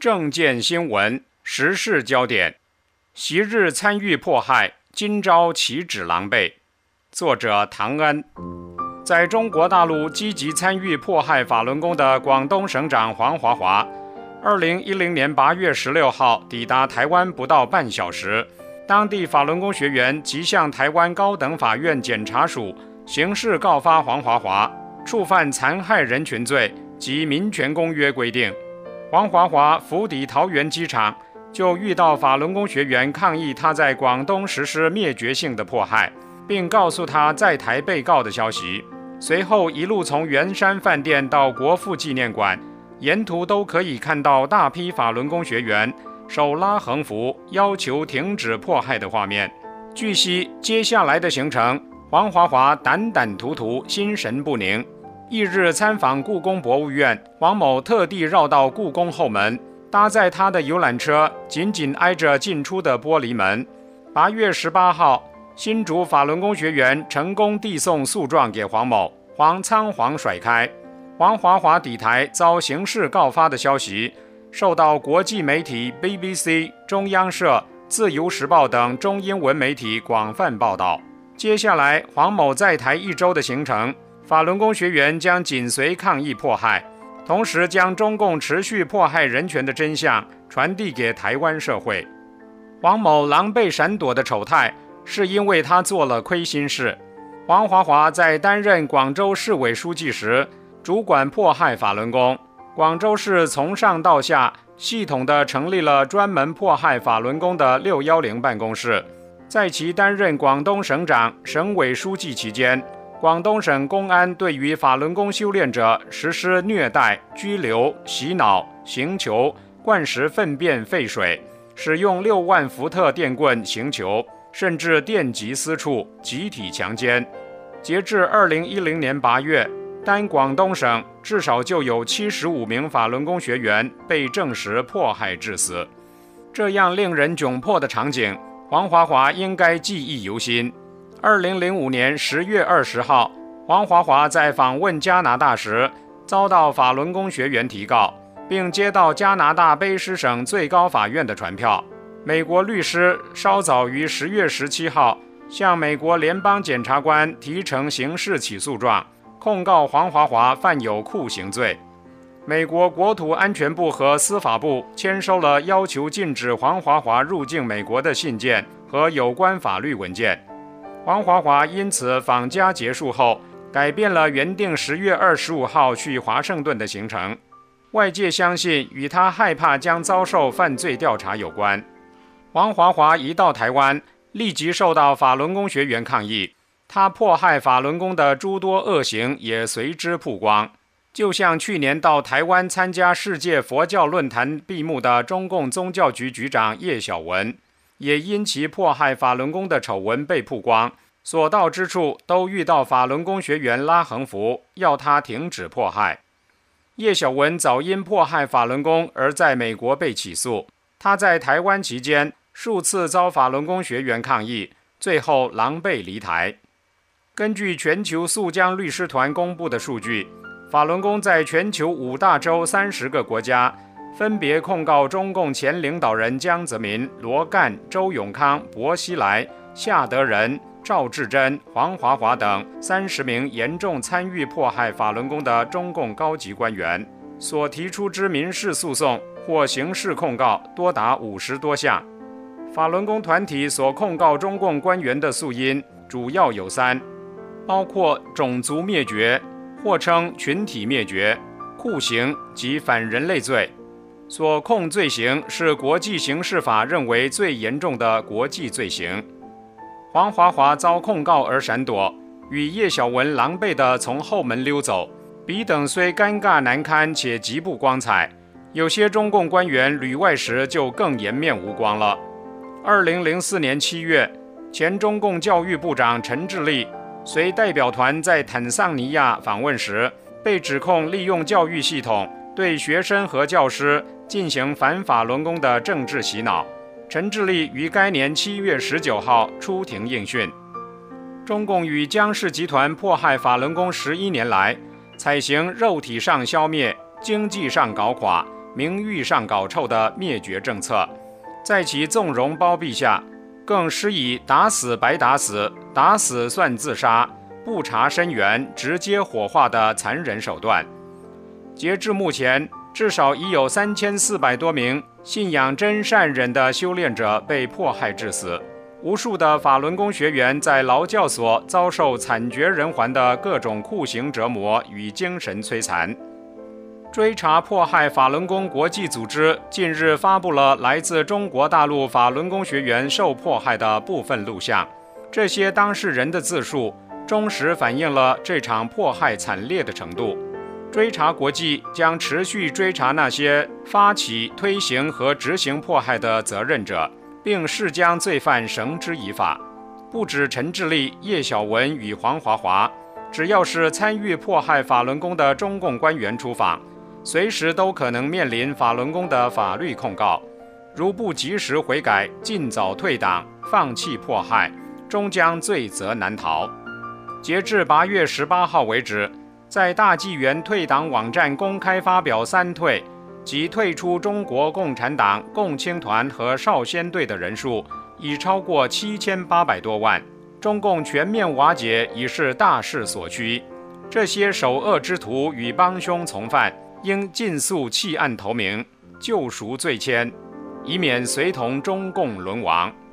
政见新闻，时事焦点。昔日参与迫害，今朝岂止狼狈。作者唐恩。在中国大陆积极参与迫害法轮功的广东省长黄华华，2010年8月16号抵达台湾不到半小时，当地法轮功学员即向台湾高等法院检察署刑事告发黄华华触犯残害人群罪及民权公约规定。黄华华甫抵桃园机场，就遇到法轮功学员抗议他在广东实施灭绝性的迫害，并告诉他在台被告的消息。随后一路从圆山饭店到国父纪念馆，沿途都可以看到大批法轮功学员手拉横幅，要求停止迫害的画面。据悉，接下来的行程，黄华华胆胆突突，心神不宁。翌日参访故宫博物院，黄某特地绕到故宫后门，搭载他的游览车紧紧挨着进出的玻璃门。8月18号，新竹法轮功学员成功递送诉状给黄某，黄仓皇甩开。黄华华抵台遭刑事告发的消息，受到国际媒体 BBC、中央社、自由时报等中英文媒体广泛报道。接下来，黄某在台1周的行程，法轮功学员将紧随抗议迫害，同时将中共持续迫害人权的真相传递给台湾社会。黄某狼狈闪躲的丑态，是因为他做了亏心事。黄华华在担任广州市委书记时，主管迫害法轮功。广州市从上到下系统地成立了专门迫害法轮功的610办公室。在其担任广东省长、省委书记期间，广东省公安对于法轮功修炼者实施虐待、拘留、洗脑、刑求、灌食粪便废水，使用6万伏特电棍刑求，甚至电击私处，集体强奸。截至2010年8月，单广东省至少就有75名法轮功学员被证实迫害致死。这样令人窘迫的场景，黄华华应该记忆犹新。2005年10月20号，黄华华在访问加拿大时，遭到法轮功学员提告，并接到加拿大卑诗省最高法院的传票。美国律师稍早于10月17号向美国联邦检察官提呈刑事起诉状，控告黄华华犯有酷刑罪。美国国土安全部和司法部签收了要求禁止黄华华入境美国的信件和有关法律文件。黄华华因此访加结束后，改变了原定10月25号去华盛顿的行程。外界相信与他害怕将遭受犯罪调查有关。黄华华一到台湾，立即受到法轮功学员抗议，他迫害法轮功的诸多恶行也随之曝光。就像去年到台湾参加世界佛教论坛闭幕的中共宗教局局长叶小文，也因其迫害法轮功的丑闻被曝光，所到之处都遇到法轮功学员拉横幅，要他停止迫害。叶小文早因迫害法轮功而在美国被起诉，他在台湾期间数次遭法轮功学员抗议，最后狼狈离台。根据全球诉江律师团公布的数据，法轮功在全球5大洲30个国家，分别控告中共前领导人江泽民、罗干、周永康、薄熙来、夏德仁、赵志珍、黄华华等30名严重参与迫害法轮功的中共高级官员，所提出之民事诉讼或刑事控告多达50多项。法轮功团体所控告中共官员的诉因主要有3，包括种族灭绝，或称群体灭绝、酷刑及反人类罪。所控罪行是国际刑事法认为最严重的国际罪行。黄华华遭控告而闪躲，与叶小文狼狈地从后门溜走，彼等虽尴尬难堪且极不光彩，有些中共官员旅外时就更颜面无光了。2004年7月，前中共教育部长陈志立随代表团在坦桑尼亚访问时，被指控利用教育系统对学生和教师进行反法轮功的政治洗脑。陈志立于该年7月19号出庭应讯。中共与江氏集团迫害法轮功11年来，采行肉体上消灭、经济上搞垮、 名誉上搞臭的灭绝政策，在其纵容包庇下，更施以打死白打死、打死算自杀、不查身源直接火化的残忍手段。截至目前，至少已有3400多名信仰真善忍的修炼者被迫害致死，无数的法轮功学员在劳教所遭受惨绝人寰的各种酷刑折磨与精神摧残。追查迫害法轮功国际组织近日发布了来自中国大陆法轮功学员受迫害的部分录像，这些当事人的自述忠实反映了这场迫害惨烈的程度。追查国际将持续追查那些发起、推行和执行迫害的责任者，并誓将罪犯绳之以法。不止陈志立、叶小文与黄华华，只要是参与迫害法轮功的中共官员出访，随时都可能面临法轮功的法律控告。如不及时悔改、尽早退党、放弃迫害，终将罪责难逃。截至8月18号为止，在大纪元退党网站公开发表3退，即退出中国共产党、共青团和少先队的人数已超过7800多万，中共全面瓦解已是大势所趋。这些首恶之徒与帮凶从犯应尽速弃暗投明，救赎罪愆，以免随同中共沦亡。